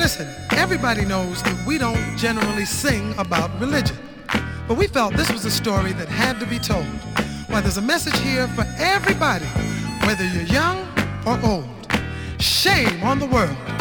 Listen, everybody knows that we don't generally sing about religion, but we felt this was a story that had to be told. Well, there's a message here for everybody, whether you're young or old. Shame on the world